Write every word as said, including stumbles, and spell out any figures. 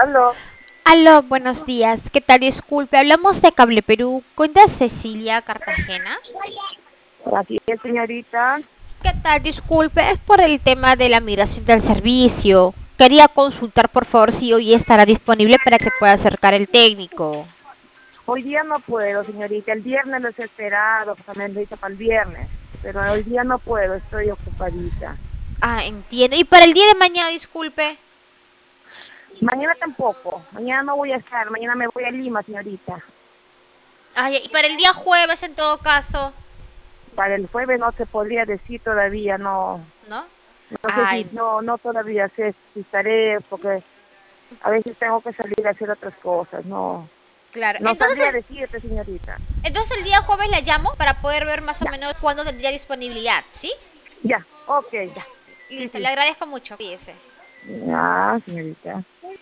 Aló, Aló, buenos días. ¿Qué tal? Disculpe, hablamos de Cable Perú. ¿Cuenta Cecilia Cartagena? aquí es señorita. ¿Qué tal? Disculpe, es por el tema de la migración del servicio. Quería consultar, por favor, si hoy estará disponible para que se pueda acercar el técnico. Hoy día no puedo, señorita. El viernes los he esperado, pues me han dicho para el viernes. Pero hoy día no puedo, estoy ocupadita. Ah, entiendo. ¿Y para el día de mañana, disculpe? Mañana tampoco. Mañana no voy a estar. Mañana me voy a Lima, señorita. Ah, ya, y para el día jueves, en todo caso, Para el jueves no se podría decir todavía, no. ¿no? No sé Ah, si, en- no, no todavía sé si estaré, porque a veces tengo que salir a hacer otras cosas. No, claro. no Entonces, sabría el, decirte, señorita. entonces el día jueves la llamo para poder ver más o Ya, menos cuándo tendría disponibilidad, ¿sí? ya, ok. Ya. Sí, Listo, le sí. agradezco mucho. Fíjese. Ya, señorita.